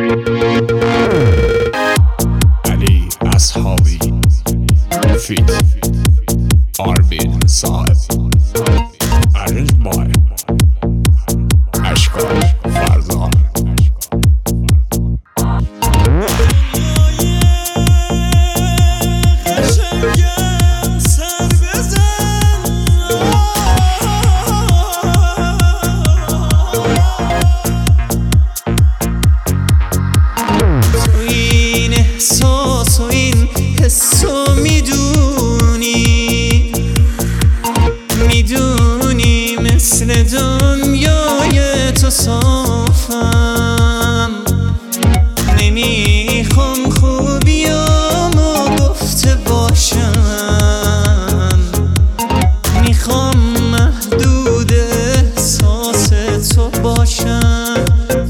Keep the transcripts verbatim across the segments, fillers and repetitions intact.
علی اصحابی فیت آربین صاحب ارنج بای اشکال فرزان. احساس و این حسو میدونی میدونی مثل دنیای تو صافم، نمیخوام خوبیامو گفته باشم، میخوام محدود احساس تو باشم،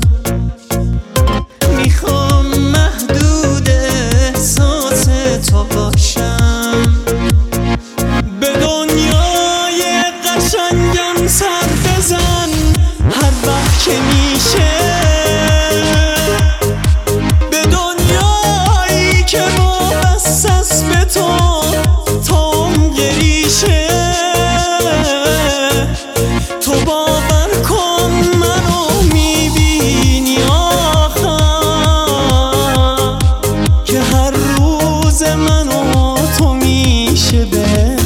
میخوام محدود احساس تو باشم. به دنیای قشنگم سر بزن هر وقت که میشه، به دنیایی که وابسته است به تو تا عمق ریشه. تو باور کن منو میبینی آخر که هر روز منو تو میشه بهتر.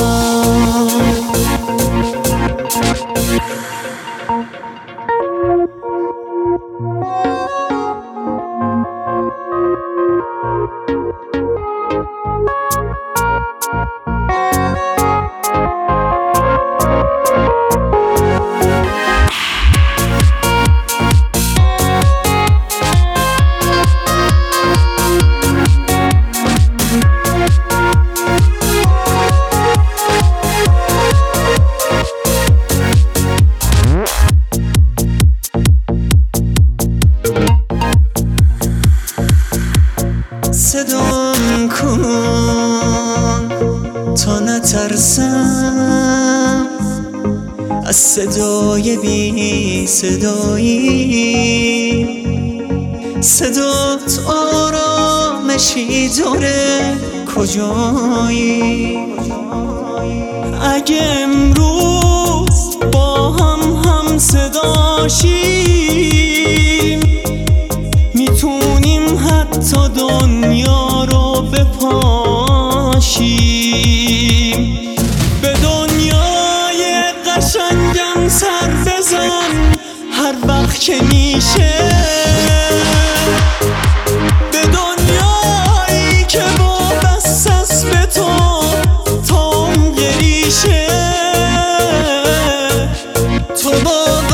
صدام کن تا نترسم از صدای بی صدایی، صدات آرامشی داره کجایی؟ اگه امروز با هم هم صداشیم میتونیم حتی دنیا رو بپاشیم. به دنیای قشنگم سر بزن هر وقت که میشه، به دنیایی که وابسته است به تو تا عمق ریشه. تو با